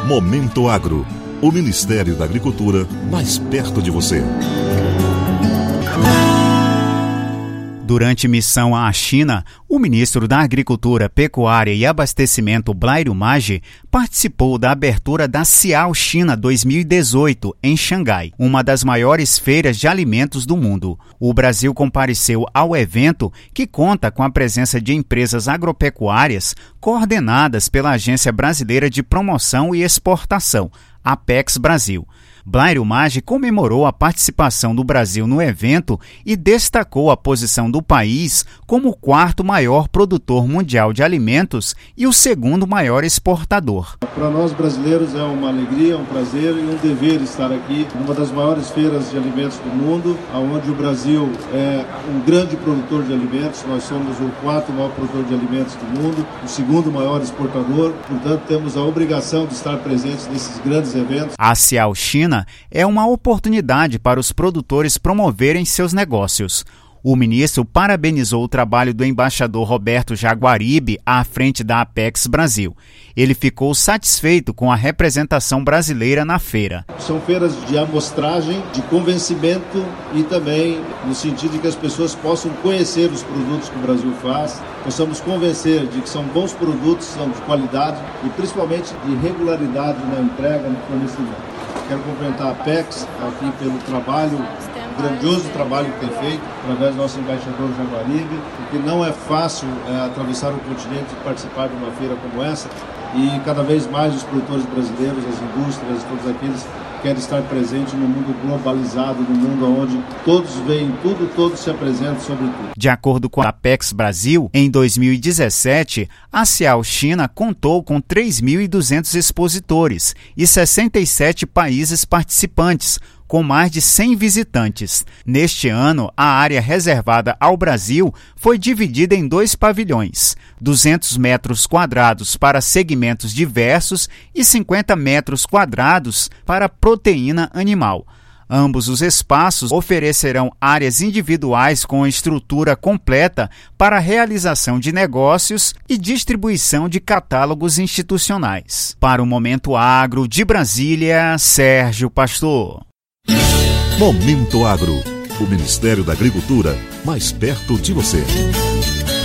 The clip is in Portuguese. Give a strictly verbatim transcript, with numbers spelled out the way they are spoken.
Momento Agro, o Ministério da Agricultura mais perto de você. Durante missão à China, o ministro da Agricultura, Pecuária e Abastecimento, Blairio Maggi, participou da abertura da Cial China dois mil e dezoito, em Xangai, uma das maiores feiras de alimentos do mundo. O Brasil compareceu ao evento, que conta com a presença de empresas agropecuárias coordenadas pela Agência Brasileira de Promoção e Exportação, Apex Brasil. Blairio Maggi comemorou a participação do Brasil no evento e destacou a posição do país como o quarto maior produtor mundial de alimentos e o segundo maior exportador. Para nós brasileiros é uma alegria, um prazer e um dever estar aqui numa das maiores feiras de alimentos do mundo, onde o Brasil é um grande produtor de alimentos. Nós somos o quarto maior produtor de alimentos do mundo, o segundo maior exportador, portanto temos a obrigação de estar presentes nesses grandes eventos. A Cial China é uma oportunidade para os produtores promoverem seus negócios. O ministro parabenizou o trabalho do embaixador Roberto Jaguaribe à frente da Apex Brasil. Ele ficou satisfeito com a representação brasileira na feira. São feiras de amostragem, de convencimento e também no sentido de que as pessoas possam conhecer os produtos que o Brasil faz, possamos convencer de que são bons produtos, são de qualidade e principalmente de regularidade na entrega, no fornecimento. Quero cumprimentar a Apex aqui pelo trabalho, grandioso trabalho que tem feito, através do nosso embaixador Jaguaribe, porque não é fácil é, atravessar o continente e participar de uma feira como essa, e cada vez mais os produtores brasileiros, as indústrias, todos aqueles que querem estar presentes no mundo globalizado, no mundo onde todos veem tudo, todos se apresentam sobre tudo. De acordo com a Apex Brasil, em dois mil e dezessete, a Cial China contou com três mil e duzentos expositores e sessenta e sete países participantes, com mais de cem visitantes. Neste ano, a área reservada ao Brasil foi dividida em dois pavilhões, duzentos metros quadrados para segmentos diversos e cinquenta metros quadrados para proteína animal. Ambos os espaços oferecerão áreas individuais com estrutura completa para a realização de negócios e distribuição de catálogos institucionais. Para o Momento Agro de Brasília, Sérgio Pastor. Momento Agro, o Ministério da Agricultura mais perto de você.